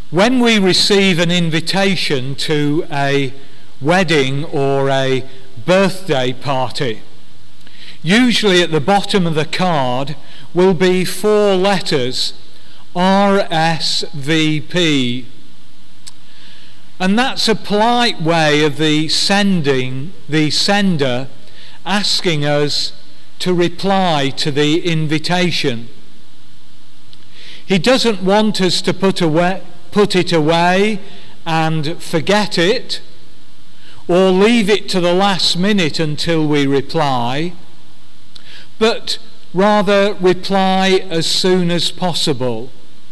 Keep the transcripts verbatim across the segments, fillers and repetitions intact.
When we receive an invitation to a wedding or a birthday party, usually at the bottom of the card will be four letters, R S V P. And that's a polite way of the sending, the sender asking us to reply to the invitation. He doesn't want us to put away, put it away and forget it, or leave it to the last minute until we reply, but rather reply as soon as possible.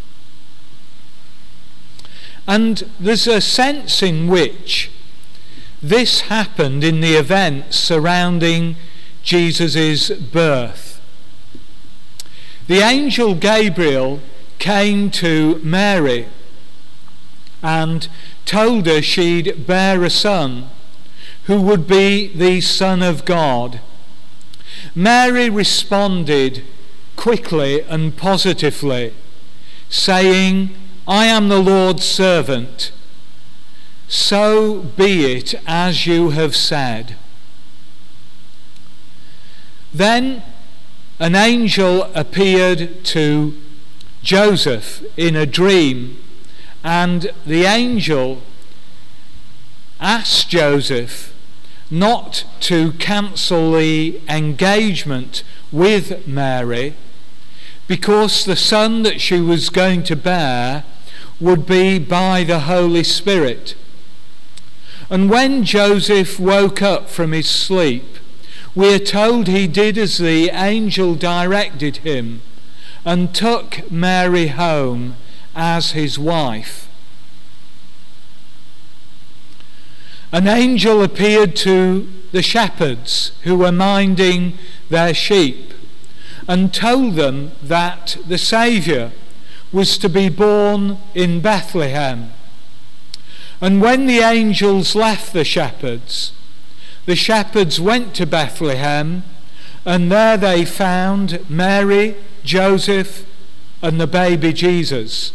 And there's a sense in which this happened in the events surrounding Jesus' birth. The angel Gabriel came to Mary and told her she'd bear a son who would be the Son of God. Mary responded quickly and positively, saying, "I am the Lord's servant. So be it as you have said." Then an angel appeared to Joseph in a dream, and the angel asked Joseph not to cancel the engagement with Mary, because the son that she was going to bear would be by the Holy Spirit. And when Joseph woke up from his sleep, we are told he did as the angel directed him and took Mary home as his wife. An angel appeared to the shepherds who were minding their sheep and told them that the Saviour was to be born in Bethlehem. And when the angels left the shepherds, the shepherds went to Bethlehem, and there they found Mary, Joseph, and the baby Jesus.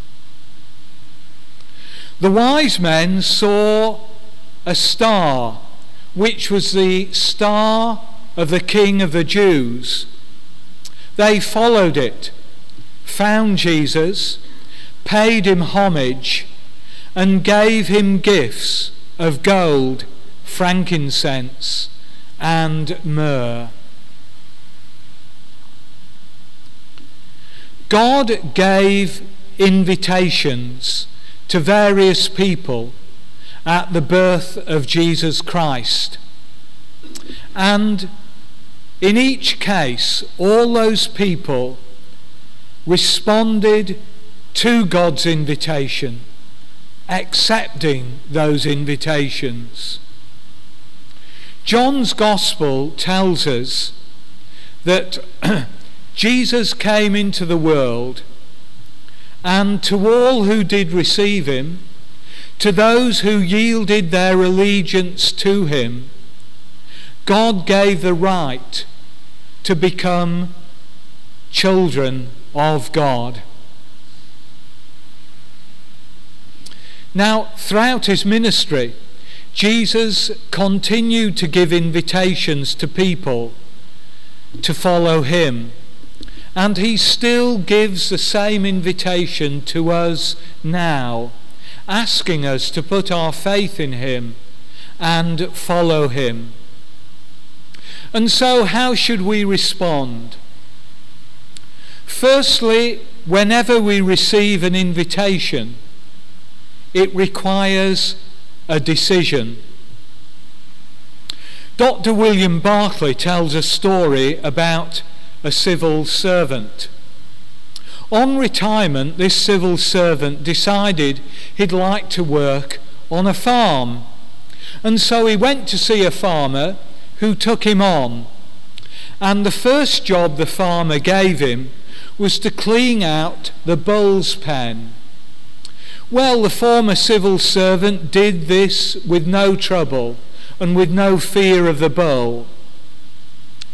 The wise men saw a star, which was the star of the King of the Jews. They followed it, found Jesus, paid him homage, and gave him gifts of gold, frankincense, and myrrh. God gave invitations to various people at the birth of Jesus Christ. And in each case, all those people responded to God's invitation, accepting those invitations. John's Gospel tells us that Jesus came into the world, and to all who did receive him, to those who yielded their allegiance to him, God gave the right to become children of God. Now, throughout his ministry, Jesus continued to give invitations to people to follow him. And he still gives the same invitation to us now, asking us to put our faith in him and follow him. And so how should we respond? Firstly, whenever we receive an invitation, it requires a decision. Doctor William Barclay tells a story about a civil servant. On retirement, this civil servant decided he'd like to work on a farm. And so he went to see a farmer who took him on. And the first job the farmer gave him was to clean out the bull's pen. Well, the former civil servant did this with no trouble and with no fear of the bull.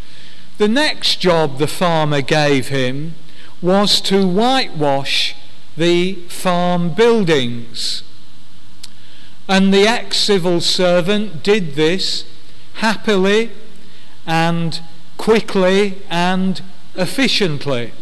The next job the farmer gave him was to whitewash the farm buildings. And the ex-civil servant did this happily and quickly and efficiently.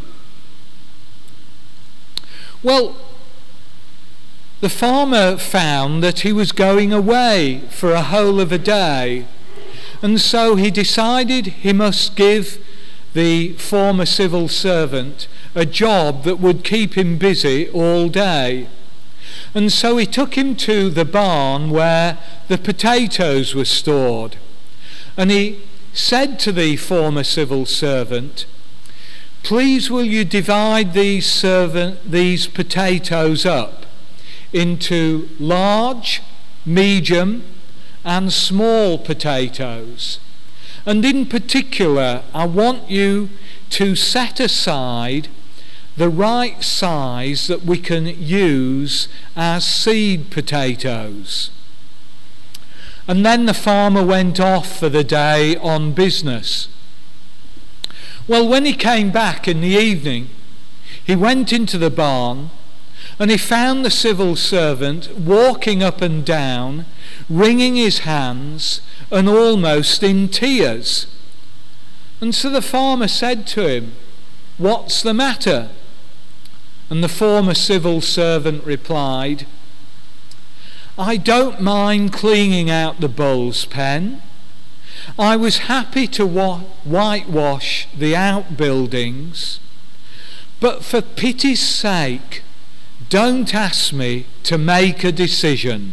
Well, the farmer found that he was going away for a whole of a day, and so he decided he must give the former civil servant a job that would keep him busy all day. And so he took him to the barn where the potatoes were stored. And he said to the former civil servant, "Please will you divide these servant, these potatoes up into large, medium and small potatoes. And in particular, I want you to set aside the right size that we can use as seed potatoes." And then the farmer went off for the day on business. Well, when he came back in the evening, he went into the barn and he found the civil servant walking up and down, wringing his hands and almost in tears. And so the farmer said to him, "What's the matter?" And the former civil servant replied, "I don't mind cleaning out the bull's pen. I was happy to wa- whitewash the outbuildings, but for pity's sake, don't ask me to make a decision."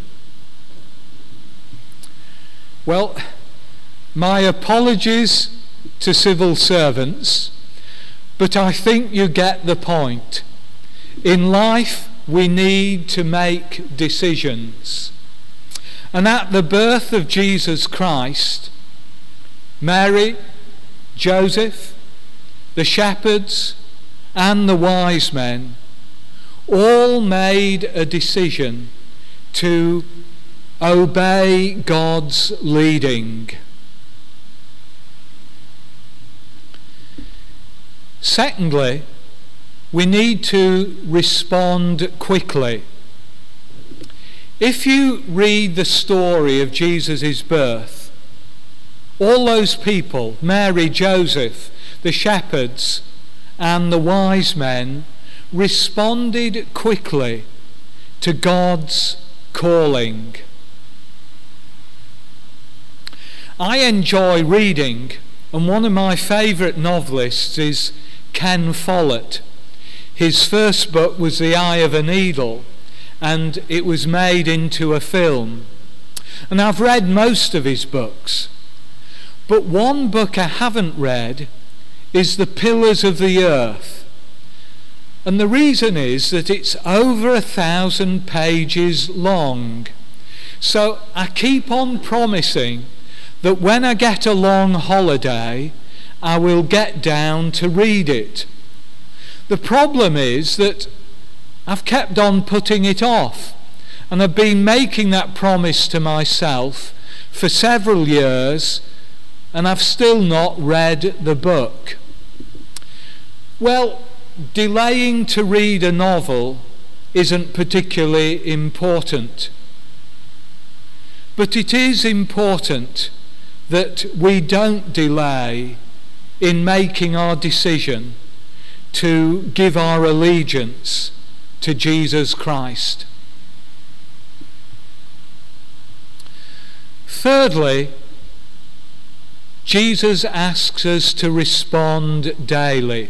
Well, my apologies to civil servants, but I think you get the point. In life, we need to make decisions. And at the birth of Jesus Christ, Mary, Joseph, the shepherds, and the wise men all made a decision to obey God's leading. Secondly, we need to respond quickly. If you read the story of Jesus' birth, all those people, Mary, Joseph, the shepherds, and the wise men, responded quickly to God's calling. I enjoy reading, and one of my favourite novelists is Ken Follett. His first book was The Eye of a Needle, and it was made into a film. And I've read most of his books. But one book I haven't read is The Pillars of the Earth. And the reason is that it's over a thousand pages long. So I keep on promising that when I get a long holiday, I will get down to read it. The problem is that I've kept on putting it off, and I've been making that promise to myself for several years, and I've still not read the book. Well, delaying to read a novel isn't particularly important, but it is important that we don't delay in making our decision to give our allegiance to Jesus Christ. Thirdly, Jesus asks us to respond daily.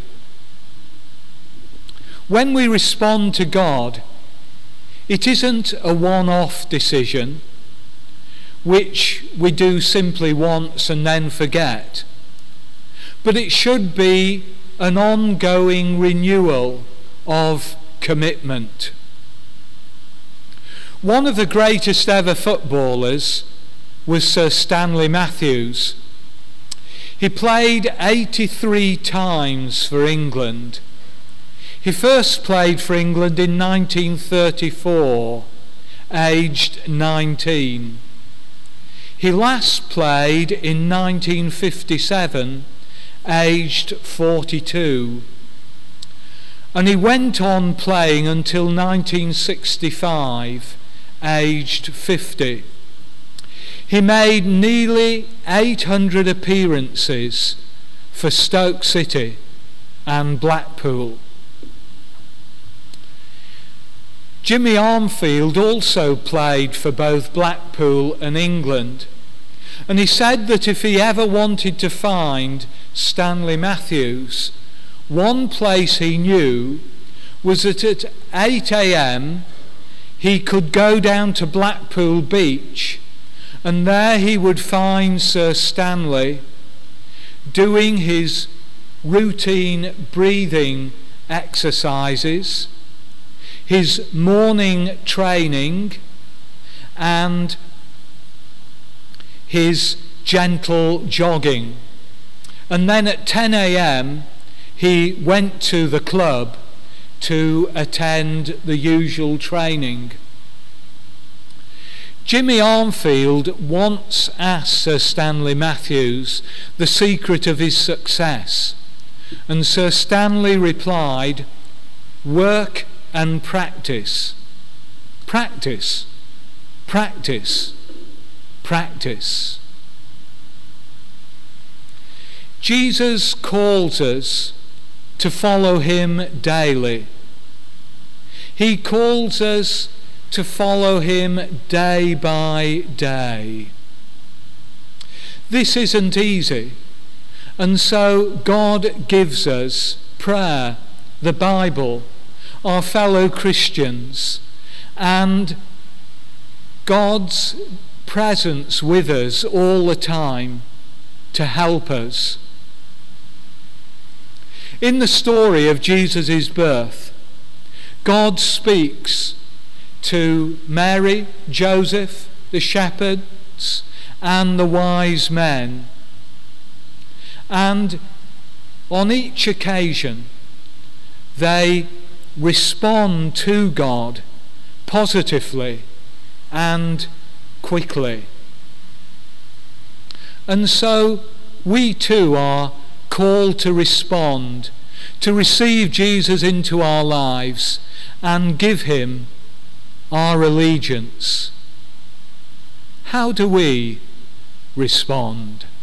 When we respond to God, it isn't a one-off decision which we do simply once and then forget, but it should be an ongoing renewal of commitment. One of the greatest ever footballers was Sir Stanley Matthews. He played eighty-three times for England. He first played for England in nineteen thirty-four, aged nineteen. He last played in nineteen fifty-seven, aged forty-two. And he went on playing until nineteen sixty-five, aged fifty. He made nearly eight hundred appearances for Stoke City and Blackpool. Jimmy Armfield also played for both Blackpool and England, and he said that if he ever wanted to find Stanley Matthews, one place he knew was that at eight a.m. he could go down to Blackpool Beach, and there he would find Sir Stanley doing his routine breathing exercises, his morning training, and his gentle jogging. And then at ten a.m. he went to the club to attend the usual training. Jimmy Armfield once asked Sir Stanley Matthews the secret of his success, and Sir Stanley replied, "Work and practice. Practice, practice, practice." Jesus calls us to follow him daily. He calls us to follow him day by day. This isn't easy, and so God gives us prayer, the Bible, our fellow Christians, and God's presence with us all the time to help us. In the story of Jesus' birth, God speaks to Mary, Joseph, the shepherds, and the wise men. And on each occasion, they respond to God positively and quickly. And so we too are called to respond, to receive Jesus into our lives and give him our allegiance. How do we respond?